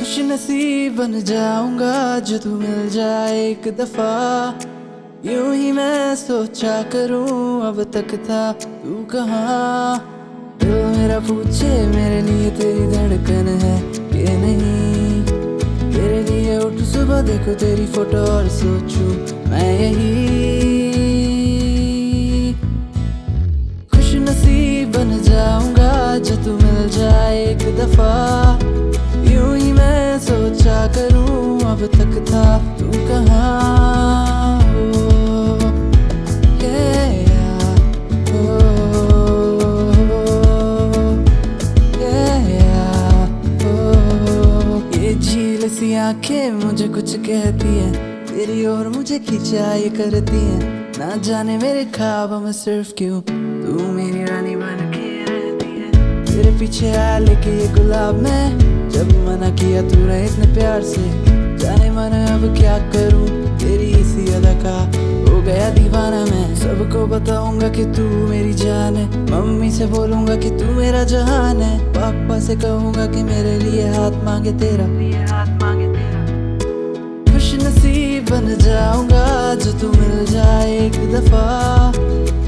खुश नसीब बन जाऊंगा जो तू मिल जाए एक दफा। यूं ही मैं सोचा करूं अब तक था तू कहाँ। दिल मेरा पूछे मेरे लिए तेरी धड़कन है कि नहीं। तेरे लिए उठ सुबह देखो तेरी फोटो और सोचूं मैं यही। खुश नसीब बन जाऊंगा जो तू मिल जाए एक दफा। यूं ही मैं सोचा करूं अब तक था तू कहाँ। ये झील सी आंखें मुझे कुछ कहती हैं, तेरी ओर मुझे खिंचाई करती हैं। ना जाने मेरे ख्वाबों में सिर्फ क्यों तू मेरी रानी बन के रहती है। तेरे पीछे आ लेके ये गुलाब मैं जब मना किया तूने इतने प्यार से। जाने मन अब क्या करूं तेरी इसी अदा का हो गया दीवाना मैं। सबको बताऊंगा कि तू मेरी जान है, मम्मी से बोलूंगा कि तू मेरा जहान है। पापा से कहूंगा कि मेरे लिए हाथ मांगे तेरा। खुश नसीब बन जाऊंगा जो तू मिल जाए एक दफा।